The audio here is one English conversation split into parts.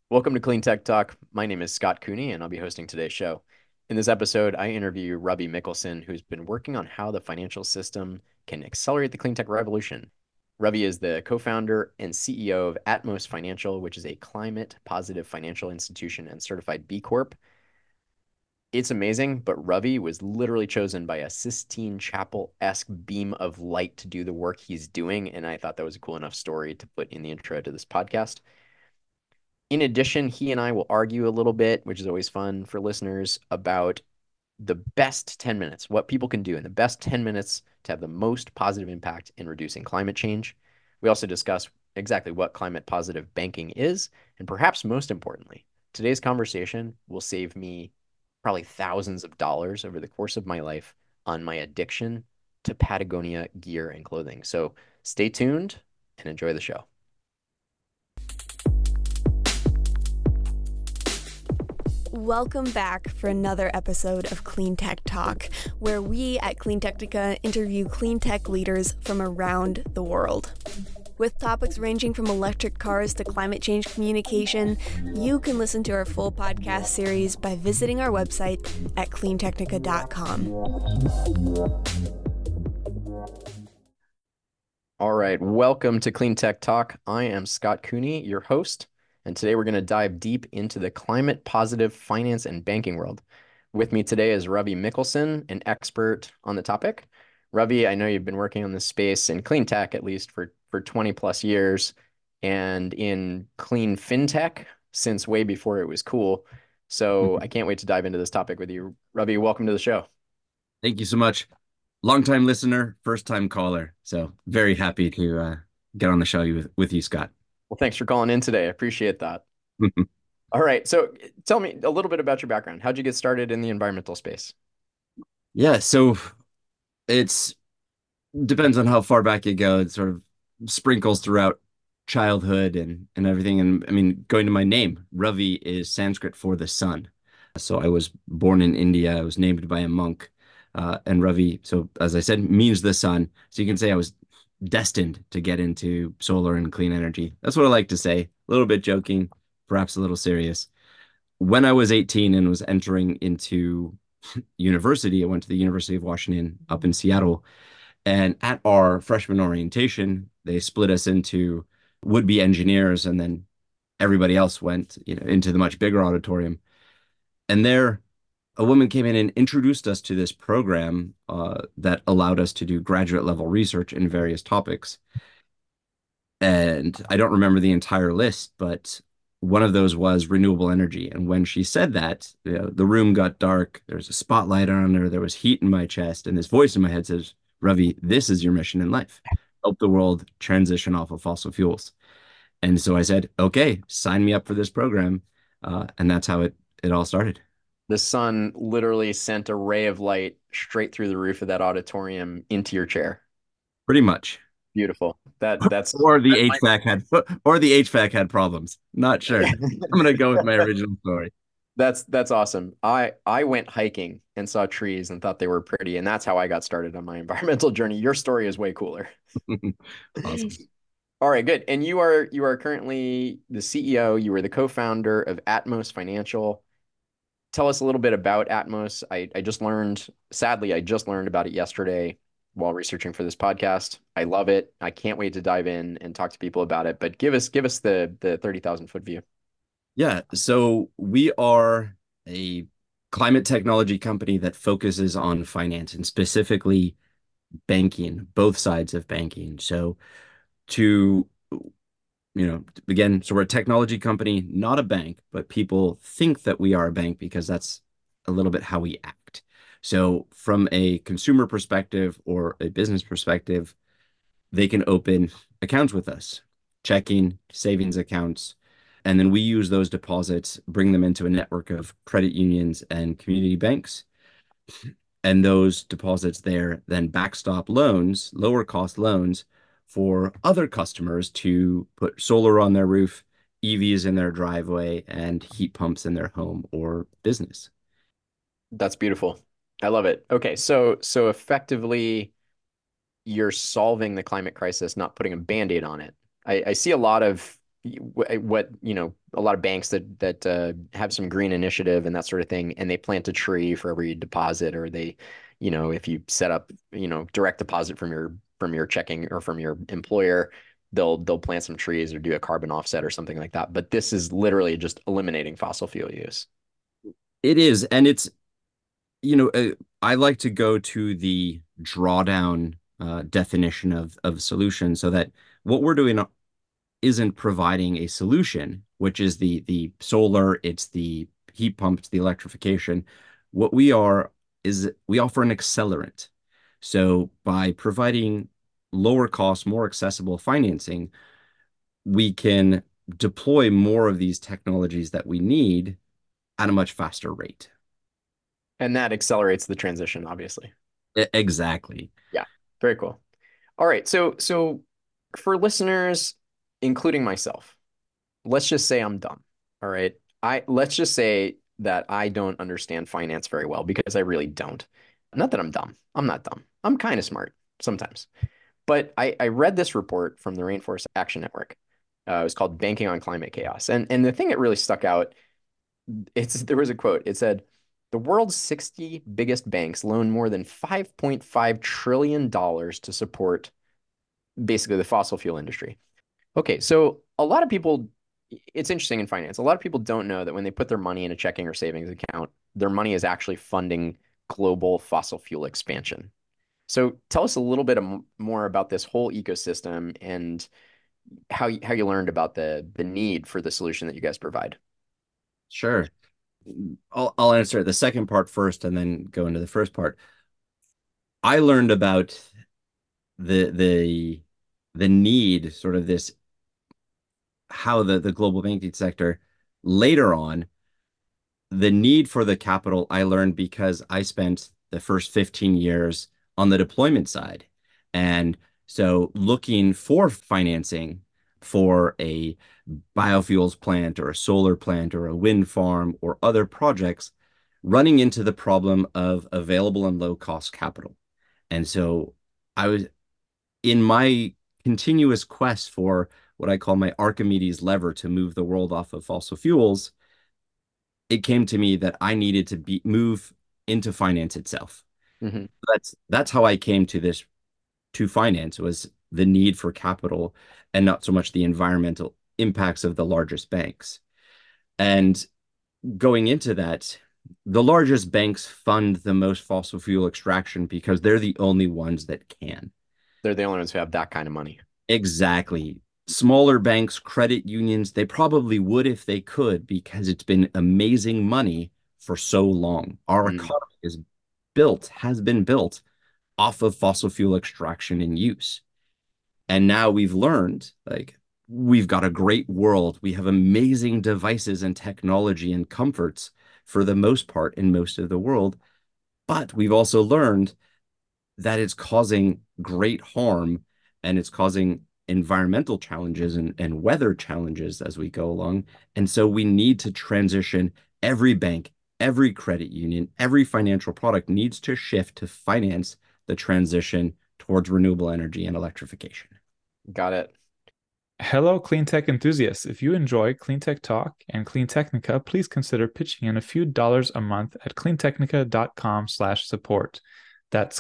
Welcome to Clean Tech Talk. My name is Scott Cooney, and I'll be hosting today's show. In this episode, I interview Ravi Mikkelsen, who's been working on how the financial system can accelerate the clean tech revolution. Ravi is the co-founder and CEO of Atmos Financial, which is a climate positive financial institution and certified B Corp. It's amazing, but Ravi was literally chosen by a Sistine Chapel-esque beam of light to do the work he's doing, and I thought that was a cool enough story to put in the intro to this podcast. In addition, he and I will argue a little bit, which is always fun for listeners, about the best 10 minutes, what people can do in the best 10 minutes to have the most positive impact in reducing climate change. We also discuss exactly what climate positive banking is. And perhaps most importantly, today's conversation will save me probably thousands of dollars over the course of my life on my addiction to Patagonia gear and clothing. So stay tuned and enjoy the show. Welcome back for another episode of Clean Tech Talk, where we at Clean Technica interview clean tech leaders from around the world. With topics ranging from electric cars to climate change communication, you can listen to our full podcast series by visiting our website at cleantechnica.com. All right, welcome to Clean Tech Talk. I am Scott Cooney, your host, and today we're going to dive deep into the climate positive finance and banking world. With me today is Ravi Mikkelsen, an expert on the topic. Ravi, I know you've been working on this space in clean tech at least for 20 plus years and in clean fintech since way before it was cool. So I can't wait to dive into this topic with you. Ravi, welcome to the show. Thank you so much. Long-time listener, first-time caller. So very happy to get on the show with you, Scott. Well, thanks for calling in today. I appreciate that. All right. So tell me a little bit about your background. How'd you get started in the environmental space? Yeah, so it's depends on how far back you go. It sort of sprinkles throughout childhood and everything. And I mean, going to my name, Ravi is Sanskrit for the sun. So I was born in India. I was named by a monk. And Ravi, so as I said, means the sun. So you can say I was destined to get into solar and clean energy. That's what I like to say. A little bit joking, perhaps a little serious. When I was 18 and was entering into university, I went to the University of Washington up in Seattle. And at our freshman orientation, they split us into would-be engineers, and then everybody else went, into the much bigger auditorium. And there, a woman came in and introduced us to this program that allowed us to do graduate level research in various topics. And I don't remember the entire list, but one of those was renewable energy. And when she said that, the room got dark. There was a spotlight on her. There was heat in my chest. And this voice in my head says, Ravi, this is your mission in life. Help the world transition off of fossil fuels. And so I said, okay, sign me up for this program. And that's how it all started. The sun literally sent a ray of light straight through the roof of that auditorium into your chair. Pretty much. Beautiful. That's or the HVAC had problems. Not sure. I'm gonna go with my original story. That's awesome. I went hiking and saw trees and thought they were pretty, and that's how I got started on my environmental journey. Your story is way cooler. Awesome. All right, good. And you are currently the CEO. You were the co-founder of Atmos Financial. Tell us a little bit about Atmos. I just learned, sadly, I just learned about it yesterday while researching for this podcast. I love it. I can't wait to dive in and talk to people about it. But give us the 30,000 foot view. Yeah. So we are a climate technology company that focuses on finance and specifically banking, both sides of banking. So to again, so we're a technology company, not a bank, but people think that we are a bank because that's a little bit how we act. So from a consumer perspective or a business perspective, they can open accounts with us, checking, savings accounts, and then we use those deposits, bring them into a network of credit unions and community banks. And those deposits there then backstop loans, lower cost loans for other customers to put solar on their roof, EVs in their driveway, and heat pumps in their home or business. That's beautiful. I love it. Okay, so effectively you're solving the climate crisis, not putting a Band-Aid on it. I see a lot of, what a lot of banks that have some green initiative and that sort of thing, and they plant a tree for every deposit, or they, if you set up, direct deposit from your checking or from your employer, they'll plant some trees or do a carbon offset or something like that. But this is literally just eliminating fossil fuel use. It is, and it's, I like to go to the drawdown definition of solution, so that what we're doing isn't providing a solution, which is the solar, it's the heat pumps, the electrification. What we are is we offer an accelerant. So by providing lower cost, more accessible financing, we can deploy more of these technologies that we need at a much faster rate. And that accelerates the transition, obviously. Exactly. Yeah, very cool. All right, so for listeners, including myself, let's just say I'm dumb. All right. Let's just say that I don't understand finance very well, because I really don't. Not that I'm dumb. I'm not dumb. I'm kind of smart sometimes. But I read this report from the Rainforest Action Network. It was called Banking on Climate Chaos. And the thing that really stuck out, there was a quote. It said, the world's 60 biggest banks loan more than $5.5 trillion to support basically the fossil fuel industry. Okay, so a lot of people, it's interesting in finance. A lot of people don't know that when they put their money in a checking or savings account, their money is actually funding global fossil fuel expansion. So tell us a little bit more about this whole ecosystem and how you learned about the need for the solution that you guys provide. Sure. I'll answer the second part first and then go into the first part. I learned about the the the need, sort of this, how the global banking sector later on, the need for the capital I learned because I spent the first 15 years on the deployment side. And so looking for financing for a biofuels plant or a solar plant or a wind farm or other projects, running into the problem of available and low cost capital. And so I was in my continuous quest for what I call my Archimedes lever to move the world off of fossil fuels. It came to me that I needed to move into finance itself. Hmm. That's how I came to this, to finance, was the need for capital and not so much the environmental impacts of the largest banks. And going into that, the largest banks fund the most fossil fuel extraction because they're the only ones that can. They're the only ones who have that kind of money. Exactly. Smaller banks, credit unions, they probably would if they could, because it's been amazing money for so long. Our Mm. economy has been built off of fossil fuel extraction and use. And now we've learned, like, we've got a great world. We have amazing devices and technology and comforts for the most part in most of the world. But we've also learned that it's causing great harm, and it's causing environmental challenges and weather challenges as we go along. And so we need to transition. Every bank, every credit union, every financial product needs to shift to finance the transition towards renewable energy and electrification. Got it. Hello, clean tech enthusiasts. If you enjoy Clean Tech Talk and Clean Technica, please consider pitching in a few dollars a month at cleantechnica.com/support. That's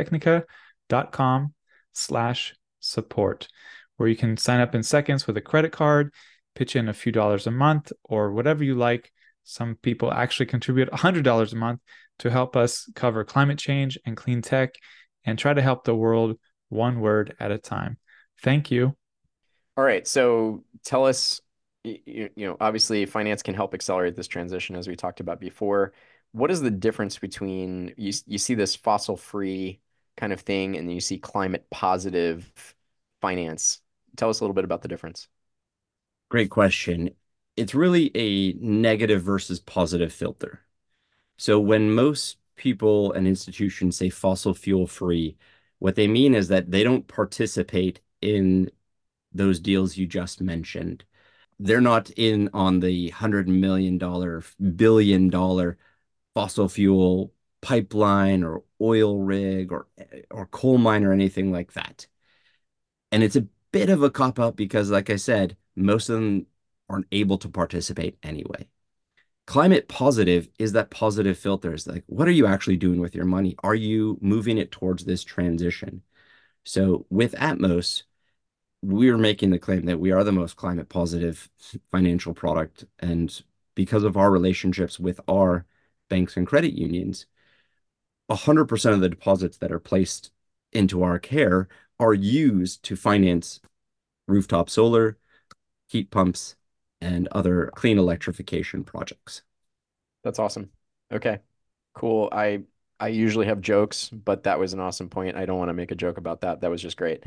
cleantechnica.com/support, where you can sign up in seconds with a credit card, pitch in a few dollars a month, or whatever you like. Some people actually contribute $100 a month to help us cover climate change and clean tech and try to help the world one word at a time. Thank you. All right, so tell us, obviously finance can help accelerate this transition as we talked about before. What is the difference between you see this fossil free kind of thing and then you see climate positive finance? Tell us a little bit about the difference. Great question. It's really a negative versus positive filter. So when most people and institutions say fossil fuel free, what they mean is that they don't participate in those deals you just mentioned. They're not in on the $100 million, $1 billion fossil fuel pipeline or oil rig or coal mine or anything like that. And it's a bit of a cop out because, like I said, most of them aren't able to participate anyway. Climate positive is that positive filter. Is like, what are you actually doing with your money? Are you moving it towards this transition? So with Atmos, we're making the claim that we are the most climate positive financial product. And because of our relationships with our banks and credit unions, 100% of the deposits that are placed into our care are used to finance rooftop solar, heat pumps, and other clean electrification projects. That's awesome. Okay, cool. I usually have jokes, but that was an awesome point. I don't want to make a joke about that. That was just great.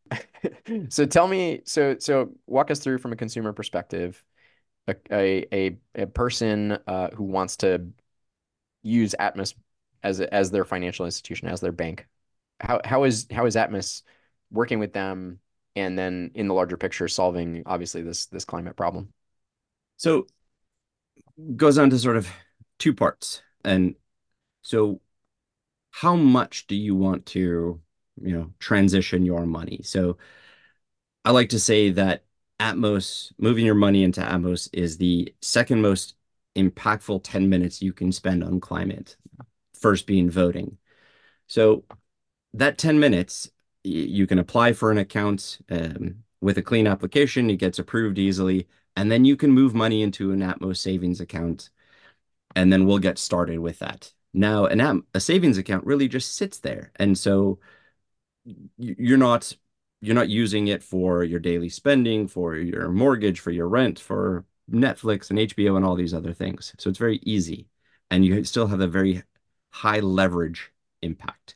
So tell me, so walk us through from a consumer perspective, a person who wants to use Atmos as their financial institution, as their bank. How is Atmos working with them, and then in the larger picture, solving obviously this climate problem? So goes on to sort of two parts. And so how much do you want to, transition your money? So I like to say that Atmos, moving your money into Atmos is the second most impactful 10 minutes you can spend on climate, first being voting. So that 10 minutes, you can apply for an account with a clean application. It gets approved easily. And then you can move money into an Atmos savings account. And then we'll get started with that. Now, a savings account really just sits there. And so you're not using it for your daily spending, for your mortgage, for your rent, for Netflix and HBO and all these other things. So it's very easy. And you still have a very high leverage impact.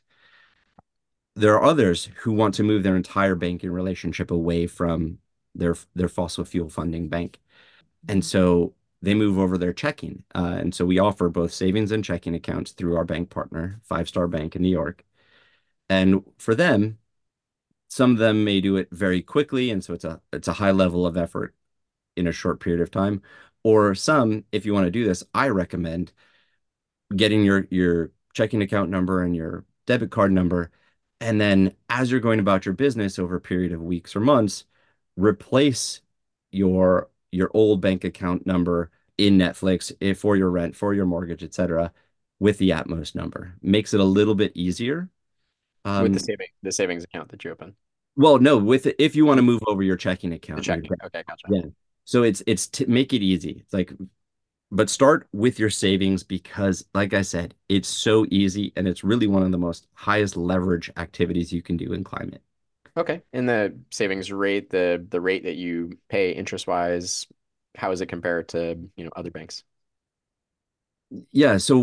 There are others who want to move their entire banking relationship away from their fossil fuel funding bank. And so they move over their checking. And so we offer both savings and checking accounts through our bank partner, Five Star Bank in New York. And for them, some of them may do it very quickly, and so it's a high level of effort in a short period of time. Or some, if you want to do this, I recommend getting your checking account number and your debit card number, and then as you're going about your business over a period of weeks or months, replace your old bank account number in Netflix for your rent, for your mortgage, etc., with the Atmos number. Makes it a little bit easier. With the savings account that you open. Well, no, with it, if you want to move over your checking The account, checking. Okay, gotcha. yeah. So it's to make it easy. It's like, but start with your savings because, like I said, it's so easy and it's really one of the most highest leverage activities you can do in climate. Okay. And the savings rate, the rate that you pay interest wise, how is it compared to, other banks? Yeah, so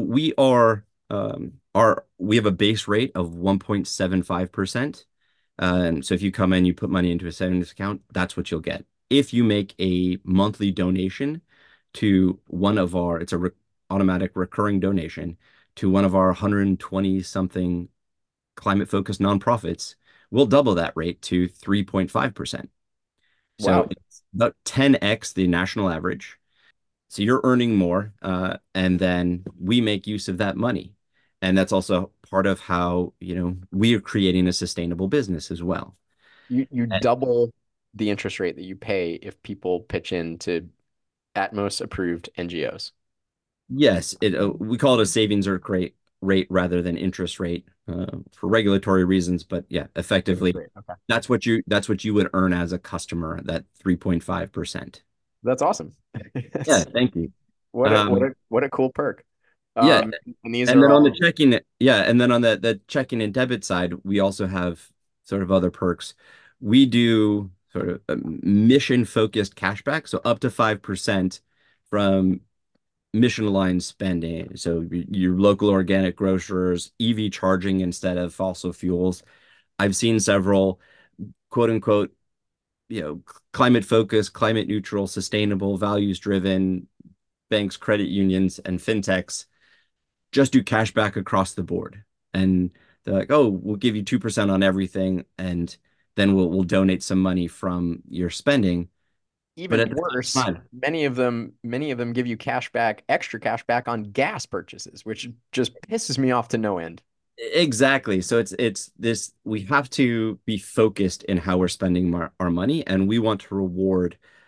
we have a base rate of 1.75%. And so if you come in, you put money into a savings account, that's what you'll get. If you make a monthly donation to one of our, it's a re automatic recurring donation to one of our 120 something climate focused nonprofits, we'll double that rate to 3.5%. So Wow. it's about 10x the national average. So you're earning more, and then we make use of that money. And that's also part of how, we are creating a sustainable business as well. You And double the interest rate that you pay if people pitch in to Atmos approved NGOs. yes, we call it a savings or rate rather than interest rate for regulatory reasons. But yeah, Savings effectively, rate. Okay. that's what you would earn as a customer, that 3.5%. That's awesome. Yeah, That's- thank you. what a what Um, a what a cool perk. yeah, And these and are then on the all checking, yeah, and then on the checking and debit side, we also have sort of other perks. We do sort of a mission-focused cashback, so up to 5% from mission-aligned spending. So your local organic grocers, EV charging instead of fossil fuels. I've seen several quote unquote, climate focused, climate neutral, sustainable, values-driven banks, credit unions, and fintechs just do cash back across the board. And they're like, oh, we'll give you 2% on everything, and then we'll donate some money from your spending. But even at the worse. same time, Many of them give you cash back, extra cash back on gas purchases, which just pisses me off to no end. exactly. So it's this, we have to be focused in how we're spending our money, and we want to reward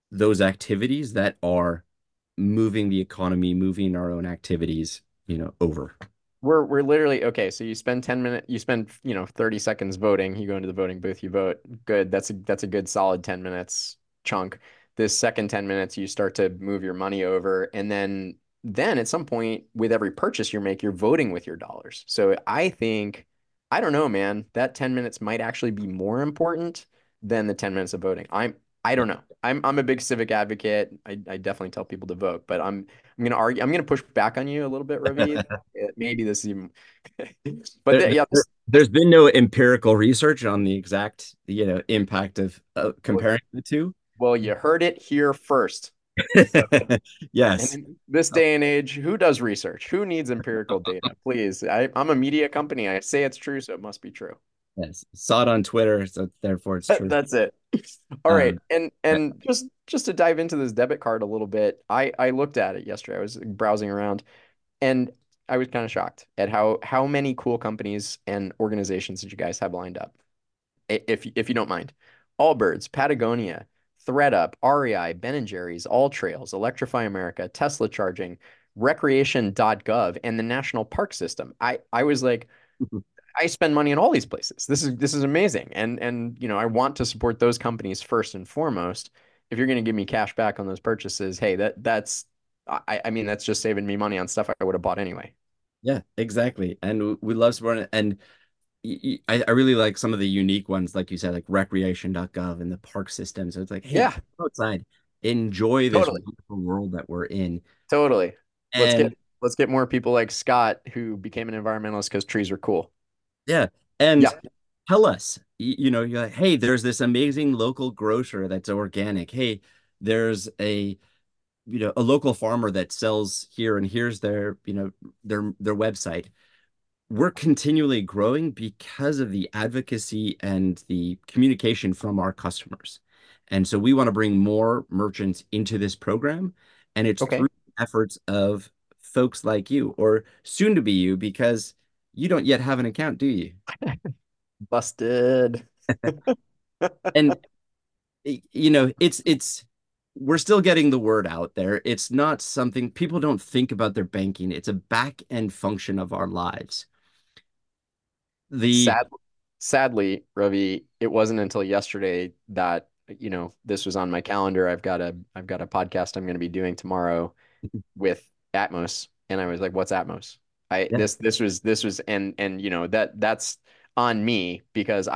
those activities that are moving the economy, moving our own activities, over. We're literally okay. So you spend 10 minutes, you spend, 30 seconds voting. You go into the voting booth, you vote. Good. That's a good solid 10 minutes chunk. This second 10 minutes, you start to move your money over. And then at some point with every purchase you make, you're voting with your dollars. So I don't know, man, that 10 minutes might actually be more important than the 10 minutes of voting. I don't know. I'm a big civic advocate. I definitely tell people to vote, but I'm gonna argue. I'm gonna push back on you a little bit, Ravi. Maybe this is even, but There, yeah, there's been no empirical research on the exact, impact of well, comparing the two. well, you heard it here first. And Yes. in this day and age, who does research? Who needs empirical data? Please, I'm a media company. I say it's true, so it must be true. Yes. Saw it on Twitter, so therefore it's true. That's it. All right. Um, And just to dive into this debit card a little bit, I looked at it yesterday. I was browsing around and I was kind of shocked at how many cool companies and organizations that you guys have lined up. If you don't mind. Allbirds, Patagonia, ThreadUp, REI, Ben and Jerry's, All Trails, Electrify America, Tesla Charging, Recreation.gov, and the National Park System. I was like, I spend money in all these places. This is amazing. And I want to support those companies first and foremost. If you're going to give me cash back on those purchases, hey, I mean that's just saving me money on stuff I would have bought anyway. yeah, exactly. And we love supporting it. And I really like some of the unique ones, like you said, like recreation.gov and the park system. So it's like, hey, Yeah, go outside, enjoy this totally. wonderful world that we're in. Totally. Let's And get let's get more people like Scott who became an environmentalist because trees are cool. yeah, and Yeah. tell us, you're like, hey, there's this amazing local grocer that's organic. Hey, there's a local farmer that sells here, and here's their website. We're continually growing because of the advocacy and the communication from our customers. And so we want to bring more merchants into this program. And it's Okay. through the efforts of folks like you, or soon to be you, because you don't yet have an account, do you? Busted. And it's we're still getting the word out there. It's not something people don't think about their banking. It's a back end function of our lives. The Sad, sadly, Ravi, it wasn't until yesterday that, this was on my calendar. I've got a podcast I'm going to be doing tomorrow with Atmos, and I was like, "What's Atmos?" I Yeah, this was and that's on me because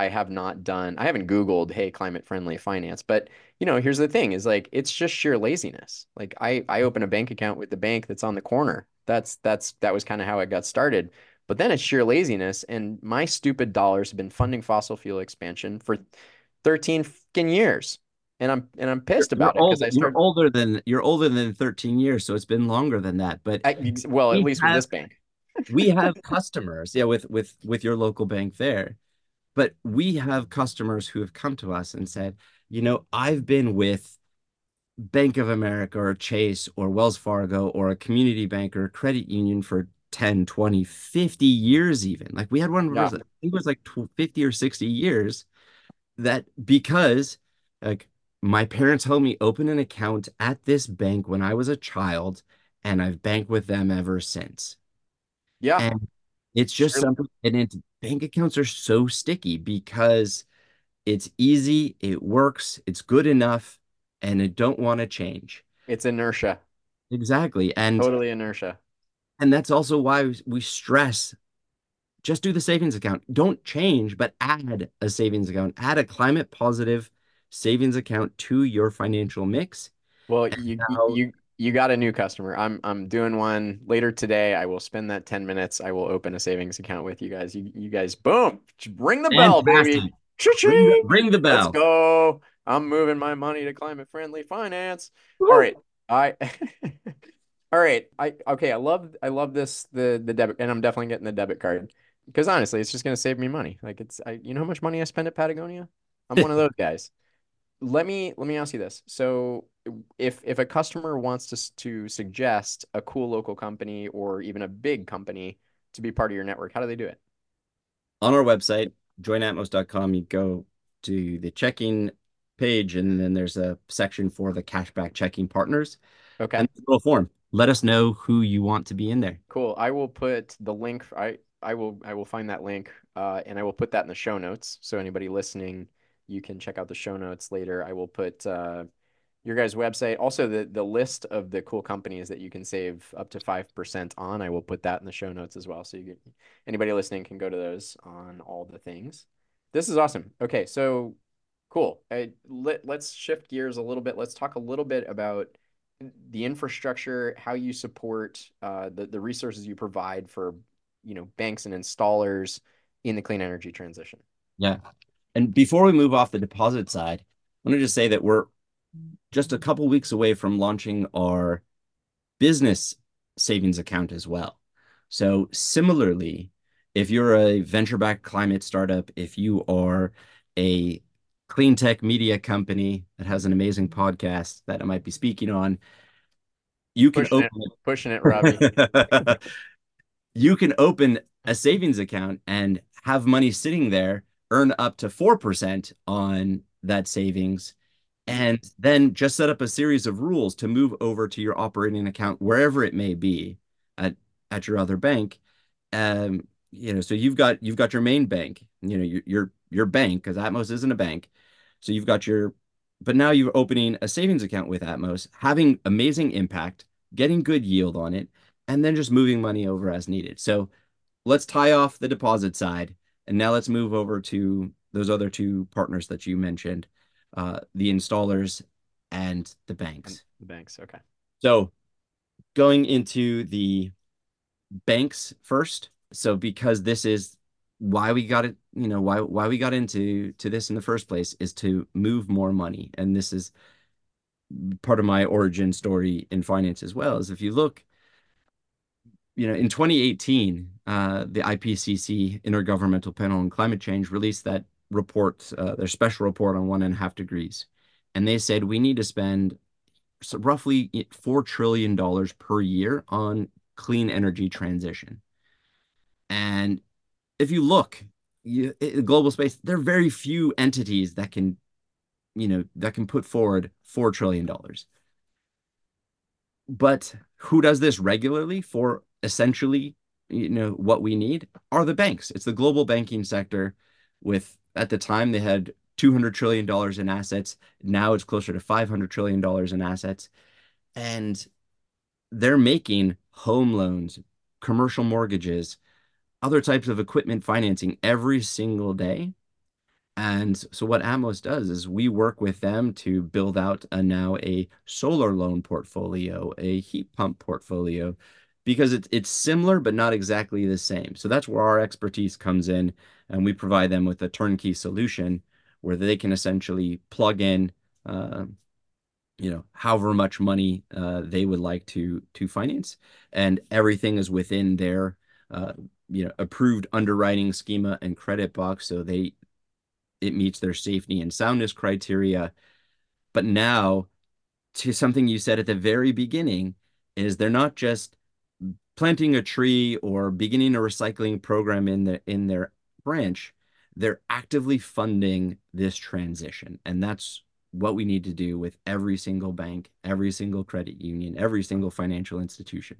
I haven't Googled, hey, climate friendly finance. But here's the thing: is like it's just sheer laziness. Like I open a bank account with the bank that's on the corner. That was kind of how it got started. But then it's sheer laziness, and my stupid dollars have been funding fossil fuel expansion for 13 fucking years. And I'm you're, pissed you're about it because old. I started You're older than 13 years, so it's been longer than that. But well, at we least with have this bank. we have customers, yeah, with your local bank there. But we have customers who have come to us and said, I've been with Bank of America or Chase or Wells Fargo or a community bank or a credit union for 10, 20, 50 years even. Like we had one who Yeah. was, I think it was like 50 or 60 years that because like my parents helped me open an account at this bank when I was a child and I've banked with them ever since. Yeah. And it's just Sure. something, and bank accounts are so sticky because it's easy, it works, it's good enough, and I don't want to change. It's inertia. Exactly. Totally inertia. And that's also why we stress just do the savings account. Don't change, but add a savings account. Add a climate positive savings account to your financial mix. Well, And you now, you you got a new customer. I'm doing one later today. I will spend that 10 minutes. I will open a savings account with you guys. You guys, boom, just ring the bell, baby. fantastic. Cha-ching. Ring the Let's bell. go. I'm moving my money to climate friendly finance. All Woo! right. I All right. I love this the debit, and I'm definitely getting the debit card because honestly, it's just gonna save me money. Like you know how much money I spend at Patagonia? I'm one of those guys. Let me ask you this. So if a customer wants to suggest a cool local company or even a big company to be part of your network, how do they do it? On our website, joinatmos.com, you go to the checking. page, and then there's a section for the cashback checking partners. Okay. And a little form. Let us know who you want to be in there. Cool. I will put the link. I will find that link, and I will put that in the show notes. So anybody listening, you can check out the show notes later. I will put your guys' website, also the list of the cool companies that you can save up to 5% on. I will put that in the show notes as well. So anybody listening can go to those on all the things. This is awesome. Okay, so cool. Let's shift gears a little bit. Let's talk a little bit about the infrastructure, how you support the resources you provide for banks and installers in the clean energy transition. Yeah. And before we move off the deposit side, I want to just say that we're just a couple weeks away from launching our business savings account as well. So similarly, if you're a venture-backed climate startup, if you are a clean tech media company that has an amazing podcast that I might be speaking on, you can pushing it, Robbie. You can open a savings account and have money sitting there, earn up to 4% on that savings, and then just set up a series of rules to move over to your operating account wherever it may be at your other bank. So you've got your main bank, your bank, because Atmos isn't a bank. So but now you're opening a savings account with Atmos, having amazing impact, getting good yield on it, and then just moving money over as needed. So let's tie off the deposit side, and now let's move over to those other two partners that you mentioned, the installers and the banks. The banks, okay. So going into the banks first. So because this is why we got it, why we got into this in the first place is to move more money. And this is part of my origin story in finance as well. Is if you look, in 2018, the IPCC, Intergovernmental Panel on Climate Change, released that report, their special report on 1.5 degrees. And they said we need to spend roughly $4 trillion per year on clean energy transition. And if you look, in global space, there are very few entities that can put forward $4 trillion. But who does this regularly for essentially, what we need are the banks. It's the global banking sector at the time they had $200 trillion in assets. Now it's closer to $500 trillion in assets. And they're making home loans, commercial mortgages, other types of equipment financing every single day. And so what Atmos does is we work with them to build out now a solar loan portfolio, a heat pump portfolio, because it's similar but not exactly the same. So that's where our expertise comes in, and we provide them with a turnkey solution where they can essentially plug in, however much money they would like to finance, and everything is within their approved underwriting schema and credit box, so it meets their safety and soundness criteria. But now, to something you said at the very beginning, is they're not just planting a tree or beginning a recycling program in their branch. They're actively funding this transition. And that's what we need to do with every single bank, every single credit union, every single financial institution.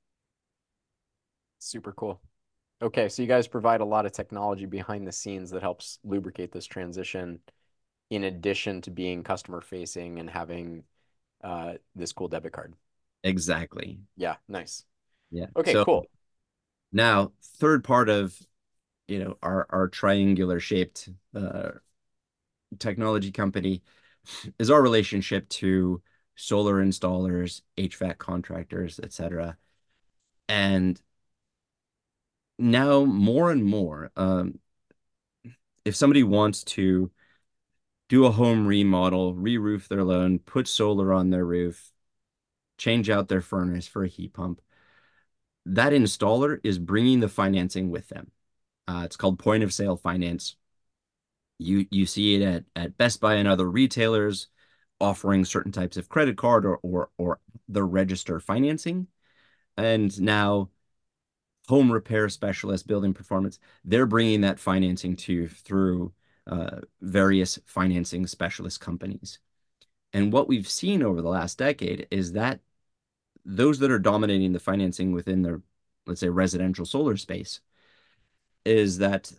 Super cool. Okay, so you guys provide a lot of technology behind the scenes that helps lubricate this transition, in addition to being customer facing and having this cool debit card. Exactly. Yeah, nice. Yeah. Okay, so cool. Now, third part of our triangular shaped technology company is our relationship to solar installers, HVAC contractors, etc. And now more and more, if somebody wants to do a home remodel, re-roof their loan, put solar on their roof, change out their furnace for a heat pump, that installer is bringing the financing with them. It's called point of sale finance. You see it at Best Buy and other retailers offering certain types of credit card or the register financing. And now home repair specialists, building performance, they're bringing that financing to you through various financing specialist companies. And what we've seen over the last decade is that those that are dominating the financing within their, let's say, residential solar space, is that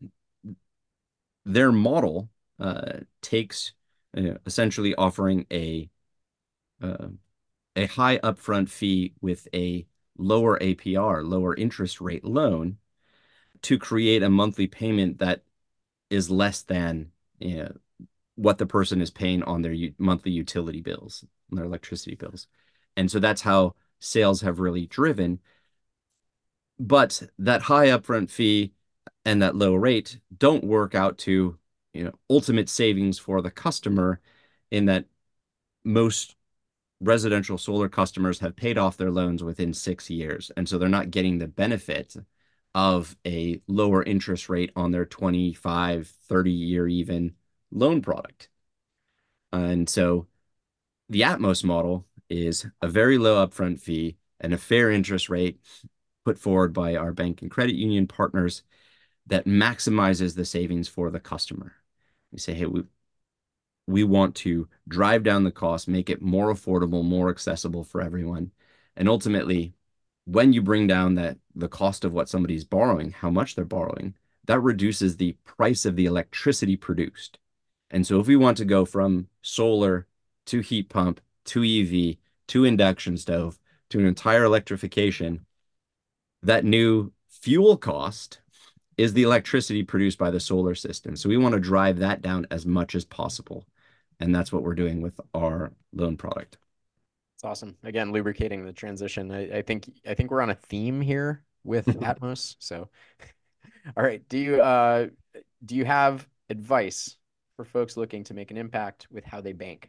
their model takes essentially offering uh, a high upfront fee with a lower APR, lower interest rate loan to create a monthly payment that is less than what the person is paying on their monthly utility bills, their electricity bills. And so that's how sales have really driven. But that high upfront fee and that low rate don't work out to, ultimate savings for the customer, in that most residential solar customers have paid off their loans within 6 years. And so they're not getting the benefit of a lower interest rate on their 25, 30-year even loan product. And so the Atmos model is a very low upfront fee and a fair interest rate put forward by our bank and credit union partners that maximizes the savings for the customer. We say, hey, we want to drive down the cost, make it more affordable, more accessible for everyone. And ultimately, when you bring down the cost of what somebody's borrowing, how much they're borrowing, that reduces the price of the electricity produced. And so if we want to go from solar to heat pump to EV to induction stove to an entire electrification, that new fuel cost is the electricity produced by the solar system. So we want to drive that down as much as possible. And that's what we're doing with our loan product. It's awesome. Again, lubricating the transition. I think we're on a theme here with Atmos. So, all right. Do you have advice for folks looking to make an impact with how they bank?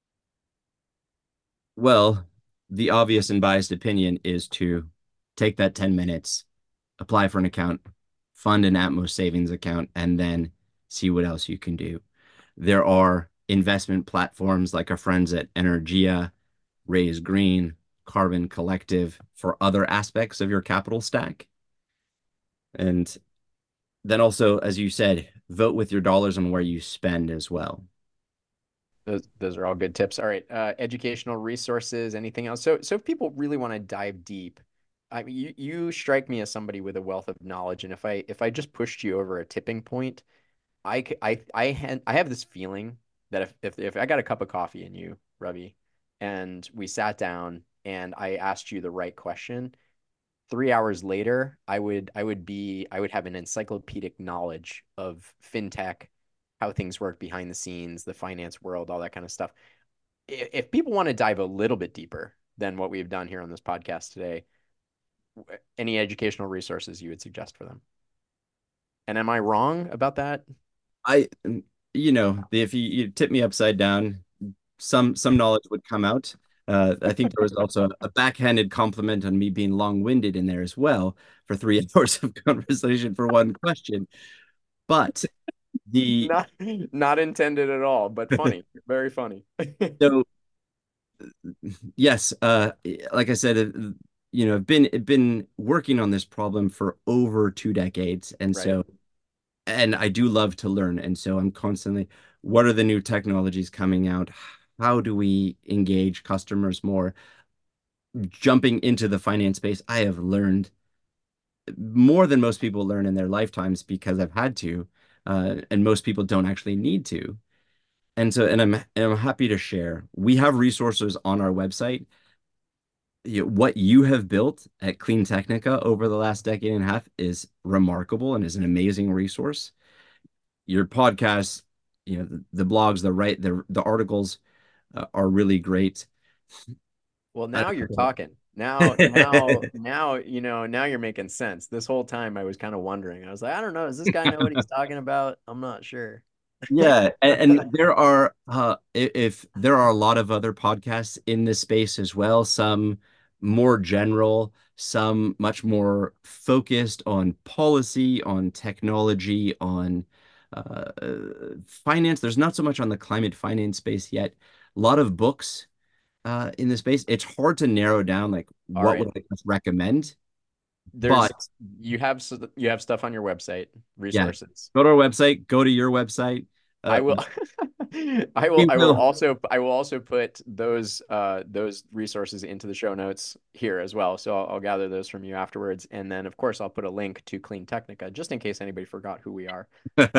Well, the obvious and biased opinion is to take that 10 minutes, apply for an account, fund an Atmos savings account, and then see what else you can do. There are investment platforms like our friends at Energia, Raise Green, Carbon Collective for other aspects of your capital stack. And then also, as you said, vote with your dollars on where you spend as well. Those are all good tips. All right, educational resources, anything else? So if people really want to dive deep, I mean, you strike me as somebody with a wealth of knowledge, and if I just pushed you over a tipping point, I have this feeling that if I got a cup of coffee in you, Ravi, and we sat down and I asked you the right question, 3 hours later, I would have an encyclopedic knowledge of fintech, how things work behind the scenes, the finance world, all that kind of stuff. If people want to dive a little bit deeper than what we've done here on this podcast today, any educational resources you would suggest for them? And am I wrong about that? If you tip me upside down, some knowledge would come out. I think there was also a backhanded compliment on me being long-winded in there as well for 3 hours of conversation for one question. But the not intended at all, but funny, very funny. so yes, like I said, I've been working on this problem for over 2 decades, and Right. so and I do love to learn, and so I'm constantly, what are the new technologies coming out? How do we engage customers more? Jumping into the finance space, I have learned more than most people learn in their lifetimes because I've had to, and most people don't actually need to. And I'm happy to share. We have resources on our website. What you have built at Clean Technica over the last decade and a half is remarkable and is an amazing resource. Your podcast, the blogs, the articles are really great. Well, now you're talking. Now, now you're making sense. This whole time I was kind of wondering. I was like, I don't know, does this guy know what he's talking about? I'm not sure. Yeah, and there are if there are a lot of other podcasts in this space as well, some more general, some much more focused on policy, on technology, on uh, finance. There's not so much on the climate finance space yet. A lot of books in the space. It's hard to narrow down like All what right. would I recommend. But you have stuff on your website, yeah, resources. go to our website, go to your website. I will We I will. will also put those resources into the show notes here as well. So I'll gather those from you afterwards. And then of course I'll put a link to Clean Technica just in case anybody forgot who we are.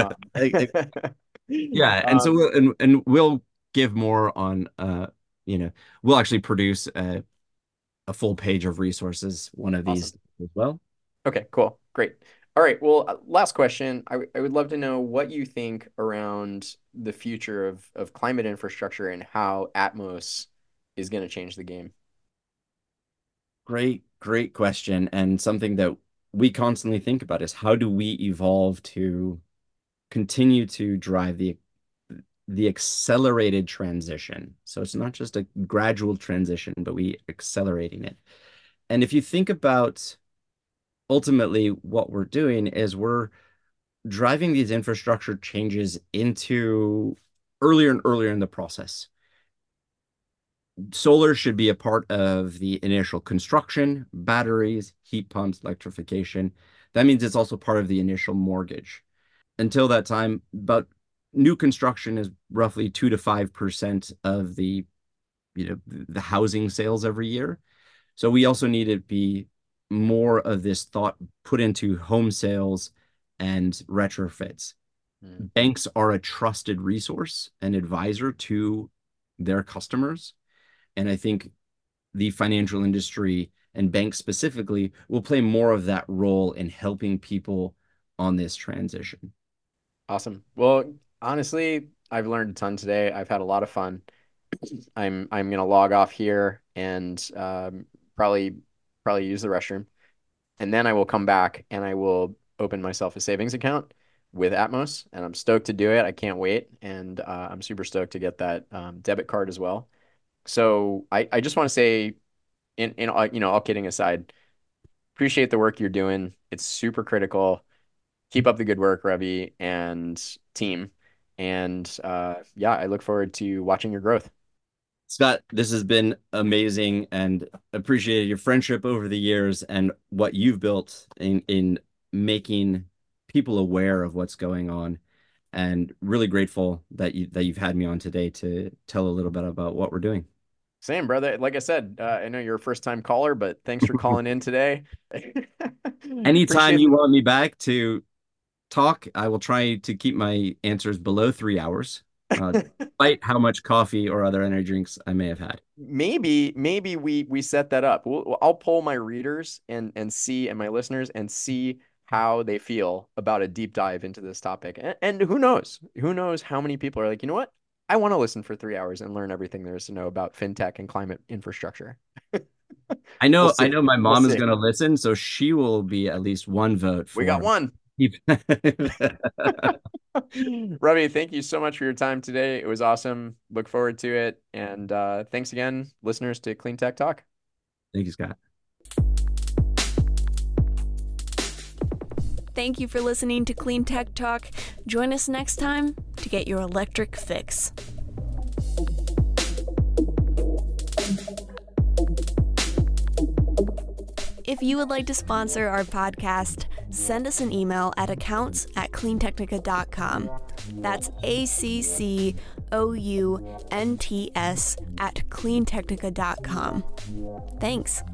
Yeah, and so Um, we'll give more on we'll actually produce a full page of resources one of awesome. these as well. Okay, cool. Great. All right. Well, last question. I would love to know what you think around the future of climate infrastructure and how Atmos is going to change the game. Great question. And something that we constantly think about is how do we evolve to continue to drive the accelerated transition. So it's not just a gradual transition, but we accelerating it. And if you think about ultimately what we're doing is we're driving these infrastructure changes into earlier and earlier in the process. Solar should be a part of the initial construction, batteries, heat pumps, electrification. That means it's also part of the initial mortgage. Until that time, but new construction is roughly 2 to 5% of the housing sales every year. So we also need to be more of this thought put into home sales and retrofits. Banks are a trusted resource and advisor to their customers. And I think the financial industry and banks specifically will play more of that role in helping people on this transition. Awesome. Well, honestly, I've learned a ton today. I've had a lot of fun. I'm gonna log off here and probably use the restroom, and then I will come back and I will open myself a savings account with Atmos, and I'm stoked to do it. I can't wait, and I'm super stoked to get that debit card as well. So I just want to say, all kidding aside, appreciate the work you're doing. It's super critical. Keep up the good work, Ravi and team. And yeah, I look forward to watching your growth. Scott, this has been amazing and appreciated your friendship over the years and what you've built in making people aware of what's going on. And really grateful that you've had me on today to tell a little bit about what we're doing. Same, brother. Like I said, I know you're a first-time caller, but thanks for calling in today. Anytime Appreciate you want me back to talk, I will try to keep my answers below 3 hours, despite how much coffee or other energy drinks I may have had. maybe we set that up. I'll poll my readers and my listeners and see how they feel about a deep dive into this topic. And who knows? Who knows how many people are like, you know what? I want to listen for 3 hours and learn everything there is to know about fintech and climate infrastructure. I We'll know, I see. know my We'll mom is see. going to listen, so she will be at least one vote We got for. one. Ravi, thank you so much for your time today. It was awesome. Look forward to it. And thanks again, listeners to Clean Tech Talk. Thank you, Scott. Thank you for listening to Clean Tech Talk. Join us next time to get your electric fix. If you would like to sponsor our podcast, send us an email at accounts@cleantechnica.com. That's ACCOUNTS@cleantechnica.com. Thanks.